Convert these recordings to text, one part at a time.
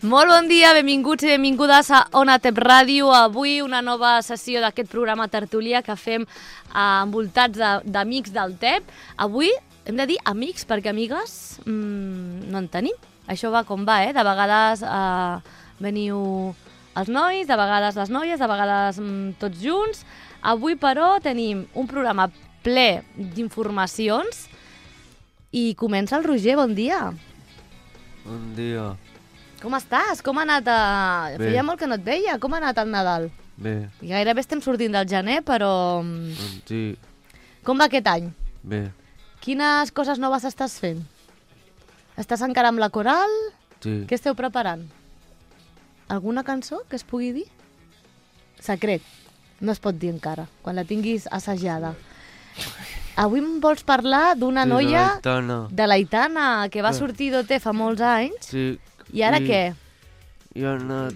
Molt bon dia, benvinguts i benvingudes a Ona Tep Ràdio. Avui una nova sessió d'aquest programa Tertúlia que fem envoltats d'amics del Tep. Avui hem de dir amics perquè amigues no en tenim. Això va com va, De vegades veniu els nois, de vegades les noies, de vegades tots junts. Avui, però, tenim un programa ple d'informacions i comença el Roger. Bon dia. Bon dia. Com estàs? Com ha anat? Bé. Feia molt que no et veia. Com ha anat el Nadal? Bé. I gairebé estem sortint del gener, però... Sí. Com va aquest any? Bé. Quines coses noves estàs fent? Estàs encara amb la coral? Sí. Què esteu preparant? Alguna cançó que es pugui dir? Secret. No es pot dir encara, quan la tinguis assajada. Avui em vols parlar d'una noia... De l'Aitana, que va sortir d'OT fa molts anys. Sí. I ara què? I ha anat...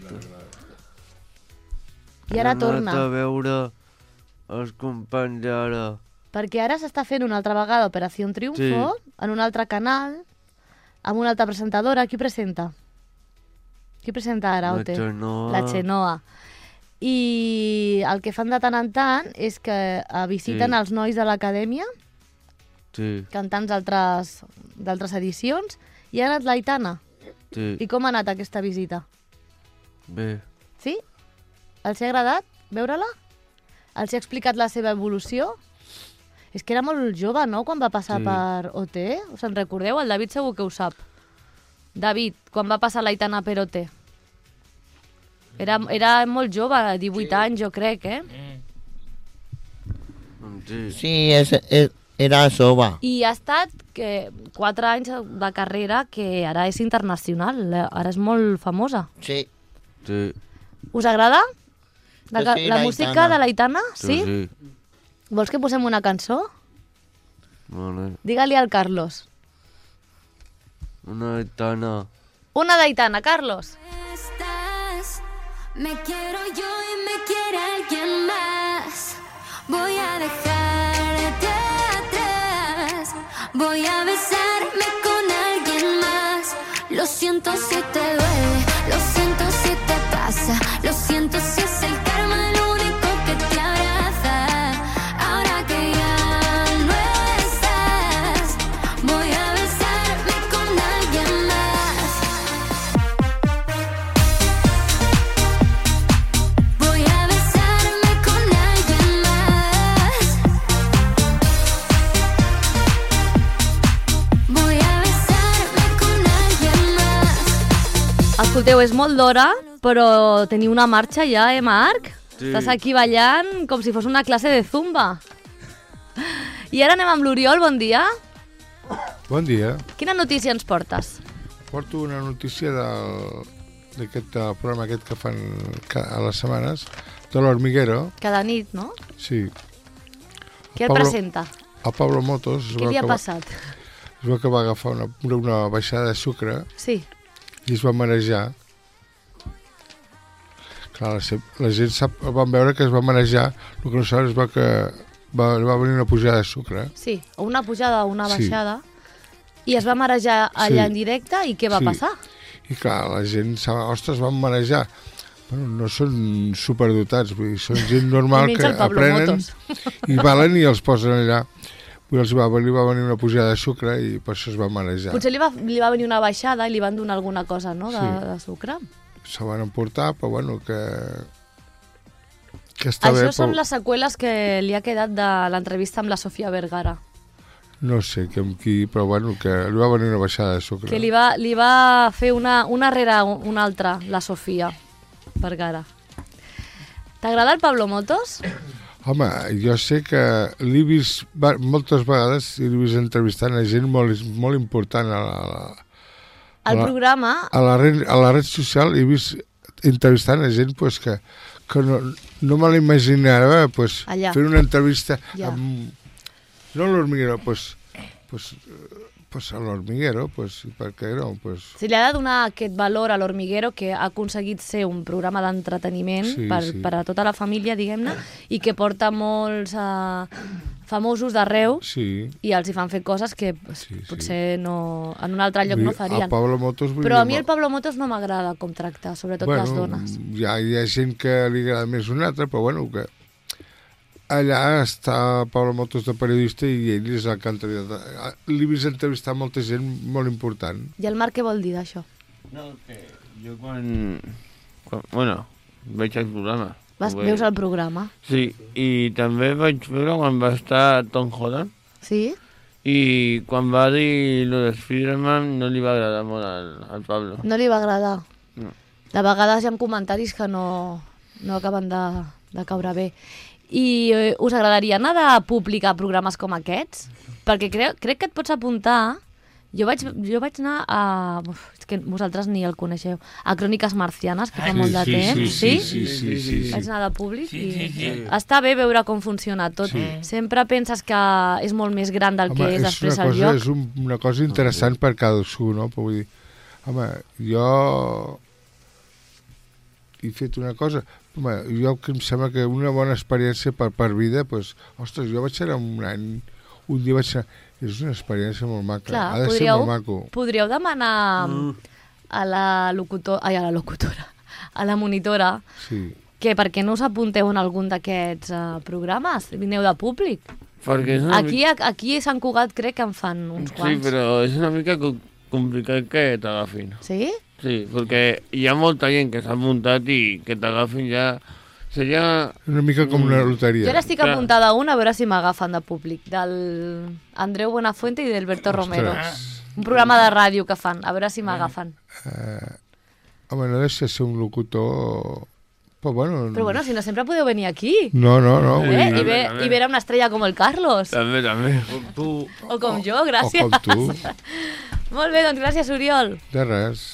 I ara torna. Ha anat a veure els companys ara. Perquè ara s'està fent una altra vegada Operació Triunfo, en un altre canal, amb una altra presentadora. Qui presenta? Qui presenta ara OT? La Xenoa. I el que fan de tant en tant és que visiten els nois de l'acadèmia, cantant d'altres edicions, i ha anat l'Aitana. Sí. I com ha anat aquesta visita? Bé. Sí? Els ha agradat veure-la? Els ha explicat la seva evolució? És que era molt jove, no?, quan va passar per OT. Us en recordeu? El David segur que ho sap. David, quan va passar l'Aitana per OT. Era molt jove, 18 anys, jo crec, Sí, era jove. I ha estat 4 anys de carrera que ara és internacional, ara és molt famosa. Sí. Us agrada Sí, la música de l'Aitana? Sí? Sí. Vols que posem una cançó? Vale. Digue-li al Carlos. Una Aitana. Una d'Aitana, Carlos. Me quiero yo y me quiere alguien más. Voy a dejarte atrás. Voy a besarme con alguien más. Lo siento si te duele, lo siento si te pasa, lo siento si es el karma lo único que te abraza. Ahora que ya no estás, voy a besarme con alguien más. Voy a besarme con alguien más. Voy a besarme con alguien más. Escolteu, és molt d'hora, però teniu una marxa ja, Marc? Sí. Estàs aquí ballant com si fos una classe de zumba. I ara anem amb l'Oriol, bon dia. Bon dia. Quina notícia ens portes? Porto una notícia d'aquest programa aquest que fan a les setmanes, de l'Hormiguero. Cada nit, no? Sí. Qui el presenta? El Pablo Motos. Què li ha passat? Es veu que va agafar una baixada de sucre Sí. i es va marejar. Clar, la gent van veure que es va marejar, el que no saben es que va venir una pujada de sucre. Sí, o una pujada o una Sí. baixada. I es va marejar allà en directe i què va passar? I clar, la gent ostres, van marejar. Bueno, no són superdotats, vull dir, són gent normal I menys que el Pablo aprenen Motos. i valen i els posen allà. Vull dir, li va venir una pujada de sucre i per això es va marejar. Potser li va venir una baixada i li van donar alguna cosa, no?, de sucre. Se van emportar, però bueno, que està bé. Això són les seqüeles que li ha quedat de l'entrevista amb la Sofia Vergara. No sé amb qui, però bueno, que li va venir una baixada de sucre. Que li va fer una rere una altra, la Sofia Vergara. T'agrada el Pablo Motos? Home, jo sé que l'he vist moltes vegades i l'he vist entrevistant a gent molt important El programa... A la red social he vist entrevistant a gent pues, que no me l'imaginava pues, fent una entrevista amb... No a l'Hormiguero, pues a l'Hormiguero, per què no? Si li ha de donar aquest valor a l'Hormiguero, que ha aconseguit ser un programa d'entreteniment per a tota la família, diguem-ne, i que porta molts famosos d'arreu Sí. i els hi fan fer coses que potser no, en un altre lloc no farien. El Pablo Motos... Però a mi el Pablo Motos no m'agrada com tracta, sobretot les dones. Hi ha gent que li agrada més un altre, però bueno, que allà està Pablo Motos de periodista i ell és el candidat. L'he vist entrevistar molta gent molt important. I el Marc què vol dir d'això? No, que jo quan veig el programa. Veus el programa? Sí, i també vaig veure quan va estar Tom Holland. Sí? I quan va dir lo de Spiderman no li va agradar molt al Pablo. No li va agradar? No. De vegades hi ha comentaris que no acaben de caure bé. I us agradaria anar de públic a programes com aquests? Perquè crec que et pots apuntar... Jo vaig anar a... És que vosaltres ni el coneixeu. A Cròniques Marcianes, que fa molt de temps. Sí. Vaig anar de públic i està bé veure com funciona tot. Sí. Sempre penses que és molt més gran del que és després el lloc. És una cosa interessant per cadascú, no? Però vull dir, home, jo he fet una cosa... Home, jo que em sembla que una bona experiència per vida, doncs, ostres, jo vaig anar un dia vaig anar... És una experiència molt maca. Clar, ha de ser molt maco. Podríeu demanar a la locutora, a la monitora, que per què no us apunteu en algun d'aquests programes? Vineu de públic. Aquí a Sant Cugat crec que en fan uns quants. Sí, però és una mica complicat que t'agafin. Sí? Sí, perquè hi ha molta gent que s'ha muntat i que t'agafin ja... Seria... Una mica com una loteria. Jo ara estic apuntada a una, a veure si m'agafen de públic, del Andreu Buenafuente i d'Alberto Romero. Un programa de ràdio que fan, a veure si m'agafen. Home, no deixa ser un locutor... Però bueno, si no sempre podeu venir aquí. No. I veure una estrella com el Carlos. També. Com tu. O com jo, gràcies. O com tu. Molt bé, doncs gràcies, Oriol. De res.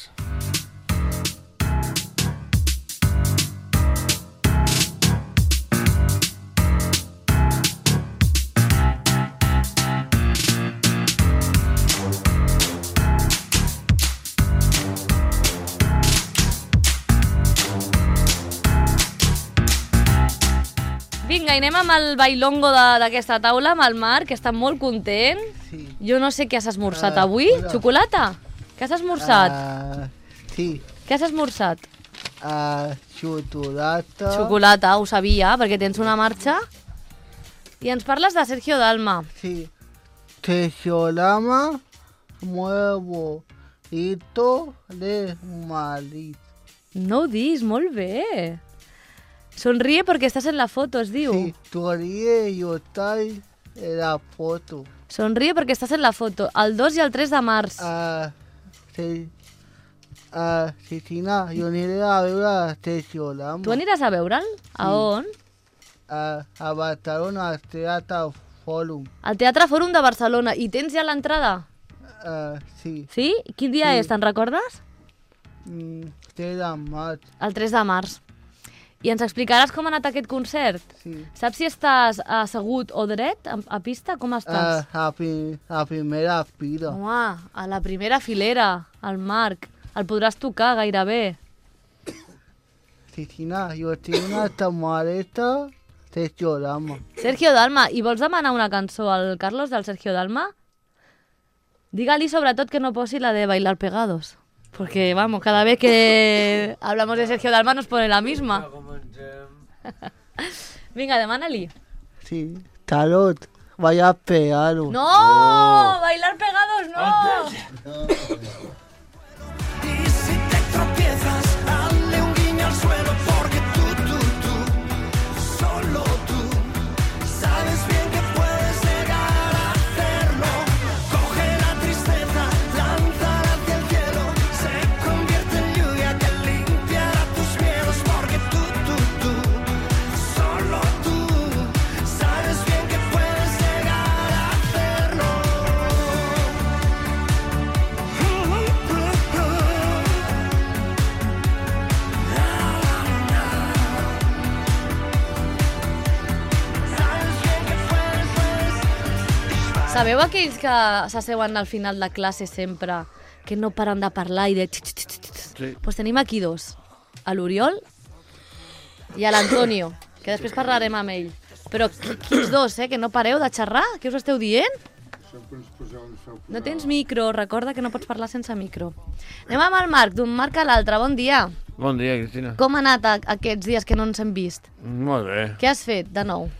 Vinga, i anem amb el bailongo d'aquesta taula, amb el Marc, que està molt content. Sí. Jo no sé què has esmorzat avui. Xocolata? Què has esmorzat? Sí. Què has esmorzat? Xocolata. Xocolata, ho sabia, perquè tens una marxa. I ens parles de Sergio Dalma. Sí. Sergio Dalma, nuevo hito de Madrid. No ho dis, molt bé. Sonríe porque estás en la foto, es diu. Sí, sonríe y está en la foto. Sonríe porque estás en la foto, el 2 i el 3 de març. Cristina, jo aniré a veure a Sergio Dalma. Tu aniràs a veure'l? Sí. A on? A Barcelona, al Teatre Fòrum. Al Teatre Fòrum de Barcelona. I tens ja l'entrada? Sí. Sí? Quin dia és, te'n recordes? 3 de març. El 3 de març. I ens explicaràs com ha anat aquest concert? Sí. Saps si estàs assegut o dret a pista? Com estàs? A primera fila. Home, a la primera filera, el Marc. El podràs tocar gairebé. Cristina, jo tinc una samarreta Sergio Dalma. Sergio Dalma. I vols demanar una cançó al Carlos del Sergio Dalma? Digue-li sobretot que no posi la de Bailar Pegados. Porque, vamos, cada vez que hablamos de Sergio Dalma nos pone la misma. Vinga, demana-li. Sí, Tarot, vaya pegados. ¡No! ¡Bailar Pegados, no! Y si te tropiezas, dale un guiño al suelo, porque tú, solo tú, sabes bien que puedes llegar a hacerlo. Coge la tristeza, lánzala hacia el cielo, se convierte en lluvia que limpiará tus miedos, porque tú, solo tú, sabes bien que puedes llegar a hacerlo. Sabeu aquells que s'asseuen al final de classe sempre, que no paren de parlar i de... Sí. Pues tenim aquí dos, a l'Oriol i a l'Antonio, que després parlarem amb ell. Però quins dos, que no pareu de xerrar? Què us esteu dient? No tens micro, recorda que no pots parlar sense micro. Anem amb el Marc, d'un Marc a l'altre. Bon dia. Bon dia, Cristina. Com ha anat aquests dies que no ens hem vist? Molt bé. Què has fet de nou?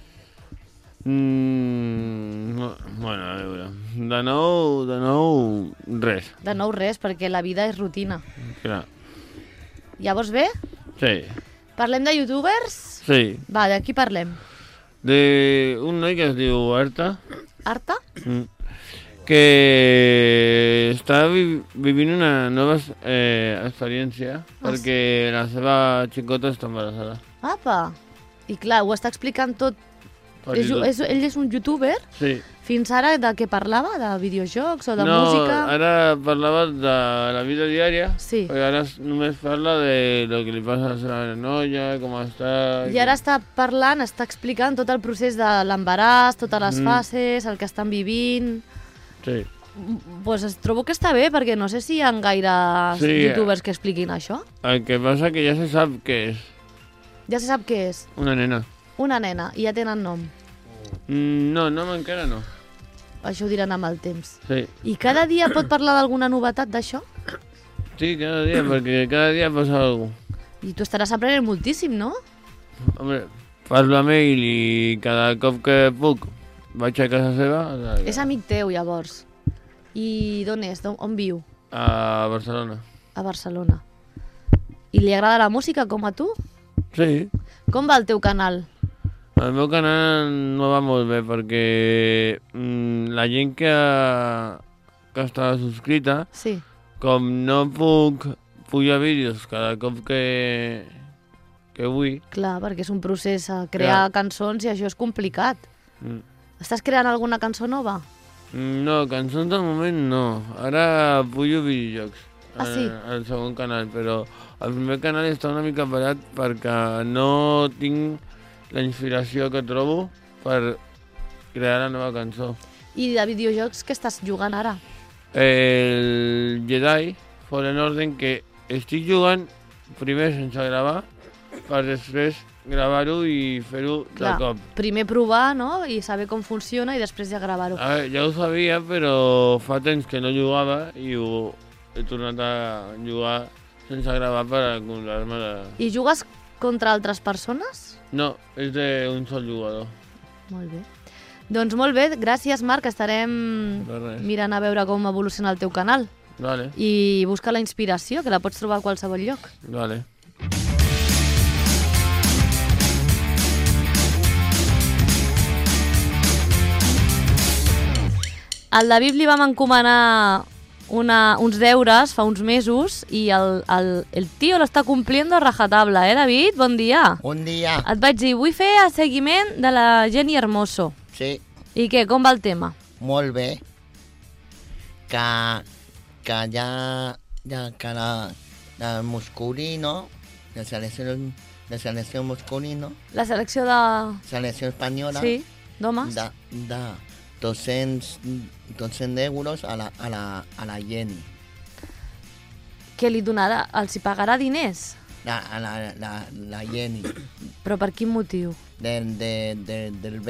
Bueno, a veure. De nou, res. De nou res, perquè la vida és rutina. Clar. Llavors bé? Sí. Parlem de youtubers? Sí. Va, de qui parlem? Un noi que es diu Arta. Arta? Que està vivint una nova experiència perquè la seva xicota està embarassada. Apa! I clar, ho està explicant tot. Ell és un youtuber? Sí. Fins ara de què parlava? De videojocs o de música? No, ara parlava de la vida diària, sí. Perquè ara només parla de lo que li passa a la seva noia, com està... I ara està parlant, està explicant tot el procés de l'embaràs, totes les fases, el que estan vivint... Sí. Pues trobo que està bé, perquè no sé si hi ha gaires youtubers que expliquin això. El que passa que ja se sap què és. Ja se sap què és? Una nena. Una nena, i ja tenen nom. No, nom encara no. Això ho diran amb el temps. Sí. I cada dia pot parlar d'alguna novetat d'això? Sí, cada dia, perquè cada dia passa alguna cosa. I tu estaràs aprenent moltíssim, no? Home, parlo amb ell i cada cop que puc vaig a casa seva. És amic teu, llavors. I d'on és? On viu? A Barcelona. A Barcelona. I li agrada la música com a tu? Sí. Com va el teu canal? El meu canal no va molt bé perquè la gent que està subscrita, sí. Com no puc pujar vídeos cada cop que vull... Clar, perquè és un procés a crear cançons i això és complicat. Estàs creant alguna cançó nova? No, cançons de moment no. Ara pujo videojocs al segon canal, però el primer canal està una mica parat perquè no tinc la inspiració que trobo per crear la nova cançó. I de videojocs que estàs jugant ara? El Jedi Fallen Order, que estic jugant primer sense gravar per després gravar-ho i fer-ho de cop. Primer provar, no?, i saber com funciona i després ja gravar-ho. Ja ho sabia, però fa temps que no jugava i he tornat a jugar sense gravar per acumular-me la... I jugues contra altres persones? No, és d'un sol jugador. Molt bé. Doncs molt bé, gràcies Marc, estarem mirant a veure com evoluciona el teu canal. Vale. I busca la inspiració, que la pots trobar a qualsevol lloc. Vale. Al David li vam encomanar uns deures fa uns mesos i el tio l'està complint a rajatabla, David? Bon dia. Bon dia. Et vaig dir, vull fer el seguiment de la Jenny Hermoso. Sí. I què, com va el tema? Molt bé. Que ja la Moscuri, no? La selecció Moscuri, no? La selecció de... Selecció espanyola. Sí, d'homes. De 200 euros a la Jenny. Què li donarà? Els hi pagarà diners? La Jenny. Però per quin motiu? Del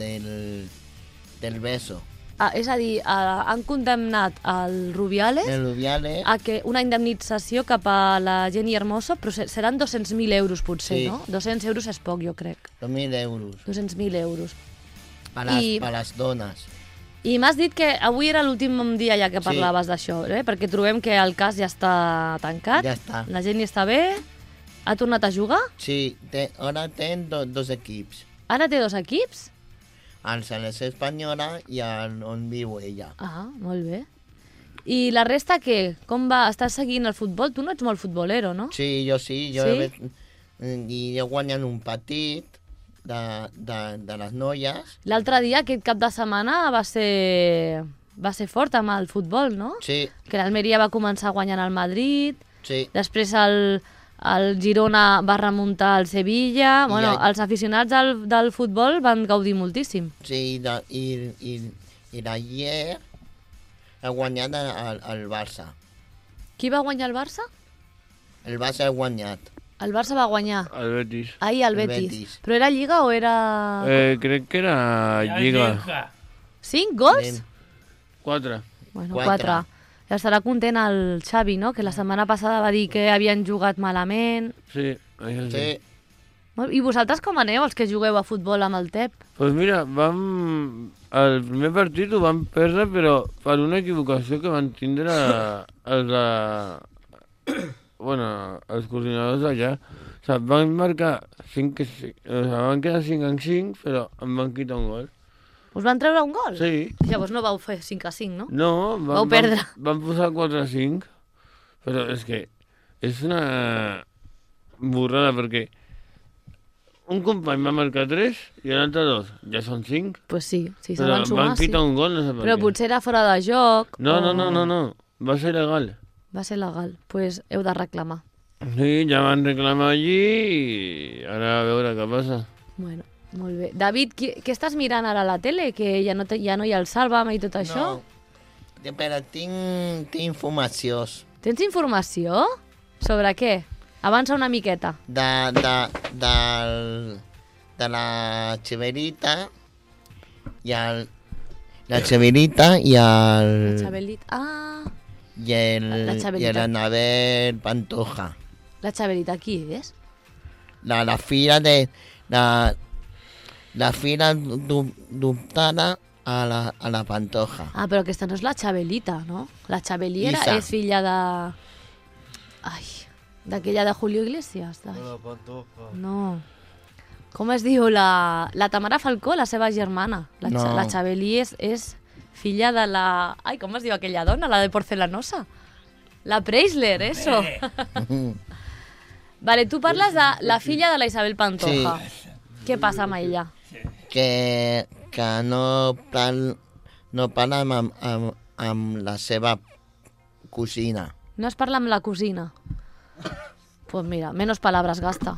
beso. És a dir, han condemnat el Rubiales a que una indemnització cap a la Jenny Hermoso, però seran 200.000 euros potser, sí. No? 200 euros és poc, jo crec. 2.000 euros. 200.000 euros. Per les dones. I m'has dit que avui era l'últim dia ja que parlaves d'això, perquè trobem que el cas ja està tancat. Ja està. La Jenny està bé. Ha tornat a jugar? Sí, ara té dos equips. Ara té dos equips? El selecció espanyola i on viu ella. Ah, molt bé. I la resta què? Com va? Estàs seguint el futbol? Tu no ets molt futbolero, no? Sí, jo sí. Sí? I he guanyat un partit de les noies. L'altre dia, aquest cap de setmana, va ser fort amb el futbol, no? Sí. Que l'Almeria va començar guanyant el Madrid. Sí. Després el Girona va remuntar al Sevilla. Bueno, els aficionats del futbol van gaudir moltíssim. Sí, i l'ayer ha guanyat el Barça. Qui va guanyar el Barça? El Barça ha guanyat. El Barça va guanyar. El Betis. Ahir el Betis. Però era Lliga o era... Crec que era Lliga. 5 gols? 4. Bueno, 4. Ja estarà content el Xavi, no? Que la setmana passada va dir que havien jugat malament. Sí, això sí. I vosaltres com aneu, els que jugueu a futbol amb el TEP? Doncs mira, el primer partit ho vam perdre, però per una equivocació que van tindre els coordinadors d'allà. O sigui, van marcar 5, van quedar 5-5, però em van quitar un gol. Us van treure un gol? Sí. Llavors no vau fer 5-5, no? No, vau perdre. Van posar 4-5, però és que és una burrada, perquè un company va marcar 3 i l'altre 2. Ja són 5. Pues sí, si se van sumar, van quitar un gol, no sé per Però què. potser era fora de joc. No. Va ser legal. Va ser legal. Pues heu de reclamar. Sí, ja van reclamar allí i ara a veure què passa. Bueno, molt bé. David, què estàs mirant ara a la tele? Que ja no hi ha el Sálvame i tot això? No, però tinc informació. Tens informació? Sobre què? Avança una miqueta. De la Xaverita i el... La Xaverita i el... La Xabelit... Ah! I l'Anabel Pantoja. La Xaverita, qui és? La filla de... La filla adoptada a la Pantoja. Ah, però aquesta no és la Xabelita, no? La Xabeliera Isa. és filla de... Ai, d'aquella de Julio Iglesias. La Pantoja. No. Com es diu? La Tamara Falcó, la seva germana. La Xabelí és filla de la... Ai, com es diu aquella dona? La de Porcelanosa. La Preisler, eso. Vale, tu parles de la filla de la Isabel Pantoja. Sí. Què passa amb ella? Que no parla amb la seva cosina. No es parla amb la cosina. Pues mira, menos palabras gasta.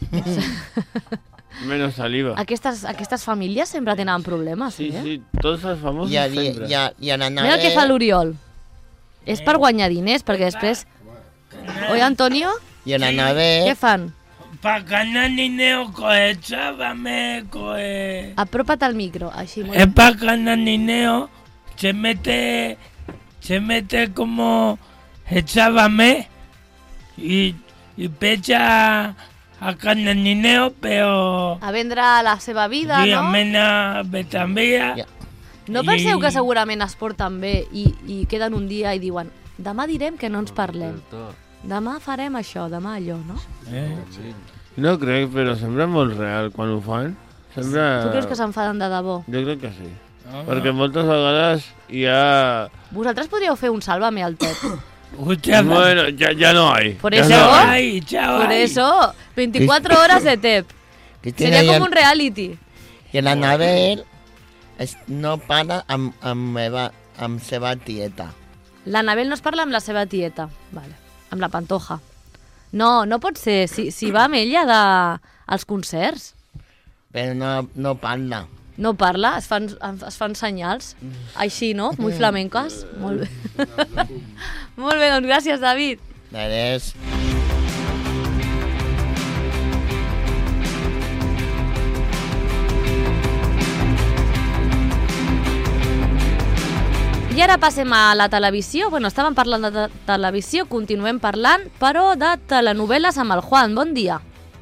Menos saliva. Aquestes famílies sempre tenen problemes, Sí, tots els famosos sempre. I a l'Anabel... Mira el que fa l'Oriol. És per guanyar diners, perquè després... Oi, Antonio? I a l'Anabel... Què fan? Pagana nineo coe chábame coe. Apropa't al micro, així. Molt Es pagana nineo se mete como echábame y pecha a cananineo, pero a vendre la seva vida, sí, no? amena betambia. No penseu que segurament es porten bé i queden un dia i diuen demà direm que no ens parlem. Demà farem això, demà allò, no? No crec, però sembla molt real quan ho fan. Sembla... Tu creus que s'enfaden de debò? Jo crec que sí. Perquè moltes vegades hi ha... Vosaltres podríeu fer un Sálvame al TEP. Bueno, ya no hay. Por eso, por eso, 24 horas de TEP. Sería como un reality. I l'Anabel no parla amb seva tieta. L'Anabel no es parla amb la seva tieta, vale. Amb la Pantoja. No pot ser, si va amb ella als concerts. Però no parla. No parla, es fan senyals, així, no? Muy flamencas. Molt bé. Molt bé, doncs gràcies, David. De res. I ara passem a la televisió. Bueno, estàvem parlant de televisió, continuem parlant, però de telenovel·les amb el Juan. Bon dia.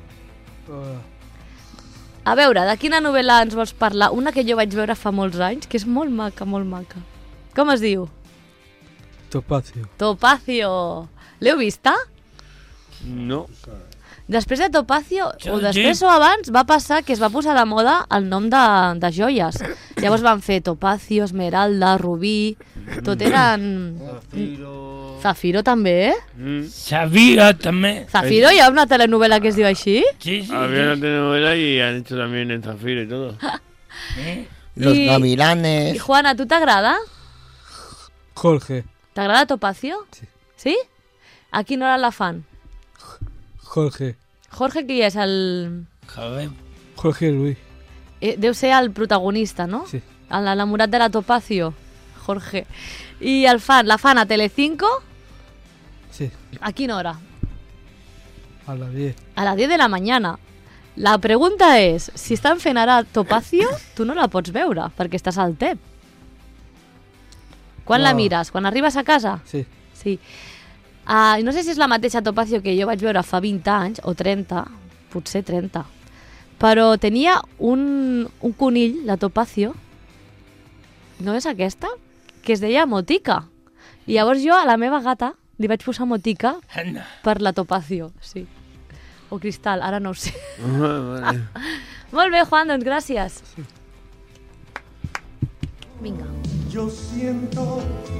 A veure, de quina novel·la ens vols parlar? Una que jo vaig veure fa molts anys, que és molt maca, molt maca. Com es diu? Topacio. Topacio. L'heu vista? No. Després de Topacio, o després o abans, va passar que es va posar de moda el nom de joies. Llavors van fer Topacio, Esmeralda, Rubí... Tot eren... Zafiro també, eh? Zafiro també. Zafiro, hi ha una telenovela que es diu així? Sí. Había una telenovela y han hecho también en Zafiro y todo. Los gavilanes. I Juana, ¿tú t'agrada? Jorge. ¿T'agrada Topacio? Sí. Sí? A quina hora la fan? Jorge. Jorge, qui és? El... Jorge Luis. Deu ser el protagonista, no? Sí. L'enamorat de la Topacio. Jorge. I la fan a Telecinco? Sí. A quina hora? A las 10. A las 10 de la mañana. La pregunta és, si estan fent ara Topacio, tu no la pots veure, perquè estàs al TEP. Quan la mires? Quan arribes a casa? Sí. Sí. No sé si és la mateixa Topacio que jo vaig veure fa 20 anys, o 30, potser 30, però tenia un conill, la Topacio, no és aquesta? Que es deia Motica. I llavors jo a la meva gata li vaig posar Motica per la Topacio, sí. O Cristal, ara no ho sé. Vale. Molt bé, Juan, doncs gràcies. Vinga. Yo siento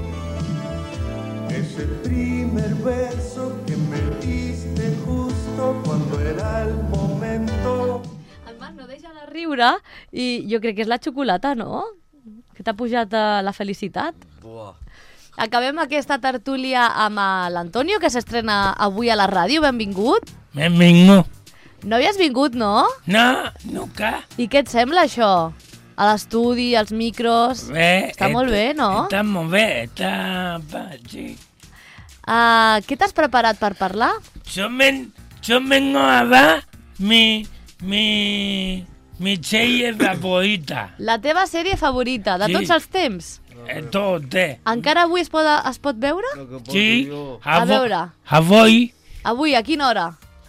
ese primer beso que me diste justo cuando era el momento. El Marc no deixa de riure i jo crec que és la xocolata, no? Que t'ha pujat la felicitat. Buah. Acabem aquesta tertúlia amb l'Antonio, que s'estrena avui a la ràdio. Benvingut. Benvingut. No havies vingut, no? No, nunca. I què et sembla, això? A l'estudi, als micros... Bé, està molt bé, no? Està molt bé, està... Sí. Què t'has preparat per parlar? Yo vengo a dar mi serie favorita. La teva sèrie favorita, de Sí. tots els temps? Tot, Encara avui es pot veure? Sí, A veure. Avui. Avui, a quina hora?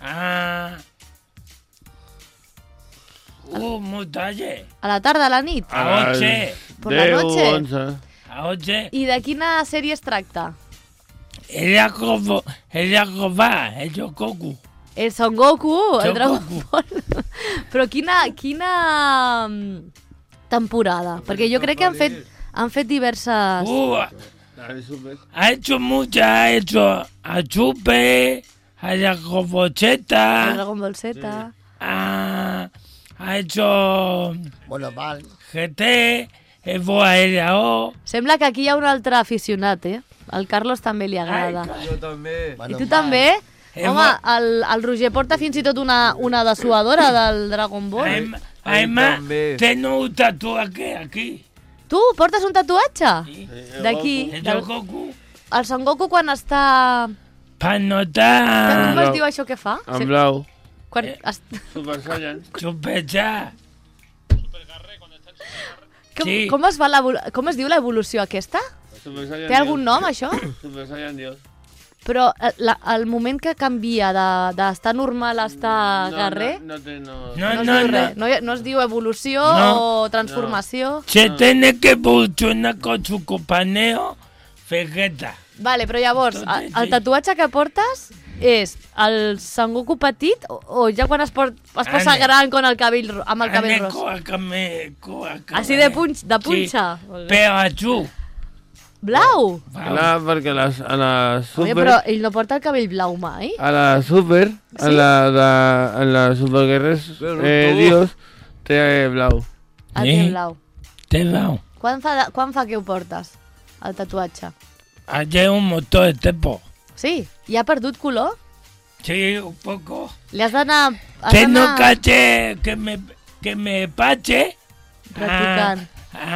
Molt tarde. A la tarda, a la nit? A 8. Por la noche? 11. A 8. I de quina sèrie es tracta? Ella va, el Goku. El Son Goku, el Son Dragon Goku. Ball. Però quina temporada? Perquè jo crec que han fet diverses... Ha hecho muchas, ha hecho a Chupe, a Dragon Ball Z, El Dragon Ball Z. ha hecho Bueno, val. GT, Evo Aereo. Sembla que aquí hi ha un altre aficionat, eh? Al Carlos també li agrada. Jo també. I tu també? Home, el Roger porta fins i tot una dessuadora del Dragon Ball. Además, tengo un tatuaje aquí. Tu portes un tatuatge? D'aquí? El Goku. El Son Goku quan està... Per notar... Com es diu això que fa? En blau. Quan Super Saiyan. Super Saiyan. Sí. Com es diu l'evolució aquesta? Super Saiyan Té algun nom, això? Super Saiyan Dios. Però el moment que canvia d'estar normal a estar guerrer... No té no. No es diu evolució o transformació. Se tiene que evolucionar con su compañero Vegeta. Vale, però llavors, el tatuatge que portes és el Son Goku petit o ja quan es posa gran amb el cabell ros? Així de punxa? Però azul. Blau? Clar, perquè a la Super... Però ell no porta el cabell blau mai. A la Super, en la Superguerres Dios, té blau. Té blau. Té blau. Quan fa que ho portes, el tatuatge? Hace un montón de tiempo. Sí? I ha perdut color? Sí, un poco. Li has d'anar... Tengo que me pache practicant.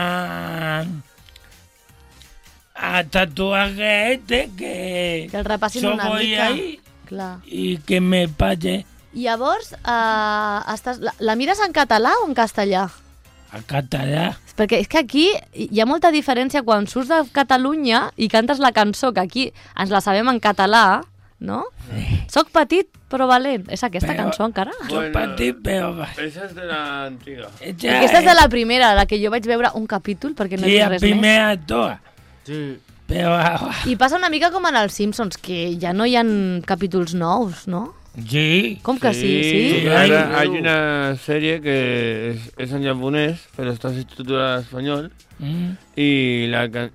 A tatuaje este que el repassin yo una voy mica. ahí Clar. y que me pache I llavors, la mires en català o en castellà? a català. Perquè és que aquí hi ha molta diferència quan surts de Catalunya i cantes la cançó, que aquí ens la sabem en català, no? Soc petit però valent. És aquesta cançó encara? Soc petit però valent. Esa és de l'antiga. Aquesta és de la primera, la que jo vaig veure un capítol, perquè no Sí, he la vist res més. primera de todas. Sí. Pero I passa una mica com en els Simpsons, que ja no hi ha capítols nous, no? sí. Com que sí? Ahora hay una serie que es en japonés, pero está subtitulada en español. Y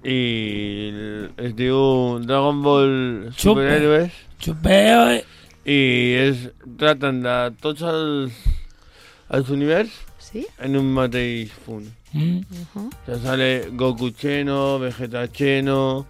es diu Dragon Ball Superhéroes. Superhéroes. I tracten de tots els univers en un mateix punt. O sea, sale Goku Cheno, Vegeta Cheno,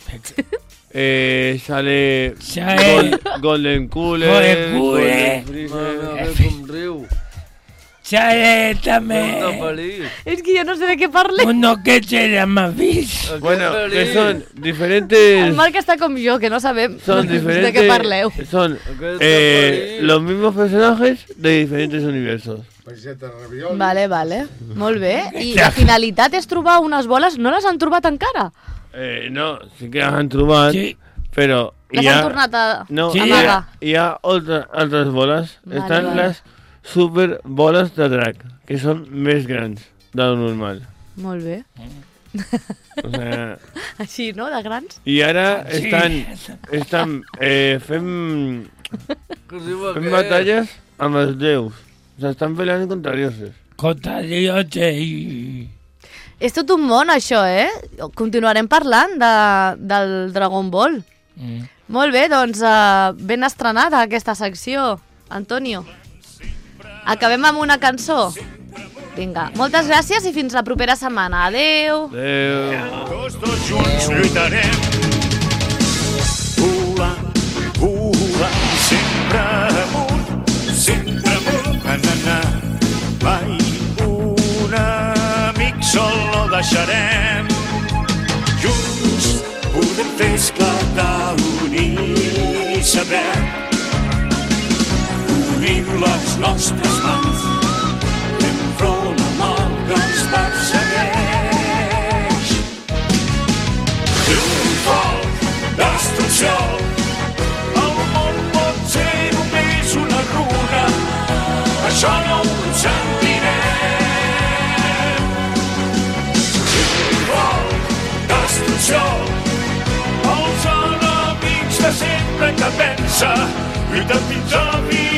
sale Golden Cooler, Golden Freezer. Seré también. Es que yo no sé de qué parle. Uno que será más visto. Bueno, que son diferentes... El Marc está com jo, que no sabem Son diferentes... de què parleu. Son los mismos personajes de diferentes universos. Vale, vale. Molt bé. I la finalitat és trobar unes boles. No les han trobat encara? No, sí que les han trobat, sí. Però... Les han tornat a amagar. Hi ha altres boles. Estan les superboles de drac, que són més grans de lo normal. Molt bé. O sea, així, no?, de grans. I ara estan fent batalles amb els déus. S'estan peleant contra dioses. Contra dioses. És tot un món, això, eh? Continuarem parlant del Dragon Ball. Molt bé, doncs ben estrenada aquesta secció, Antonio. Acabem amb una cançó. Vinga, moltes gràcies i fins la propera setmana. Adéu. Adéu. Tots junts lluitarem. Volant, sempre amunt, na. Mai un amic sol no deixarem. Junts podem fer esclatar l'unir i saber. Unim les nostres mans, enfront amb el que ens persegueix. Un foc, destrucció, el món pot ser només una runa, això no ho sentirem. Un foc, destrucció, els enemics de sempre que pensa, lluita fins a mi.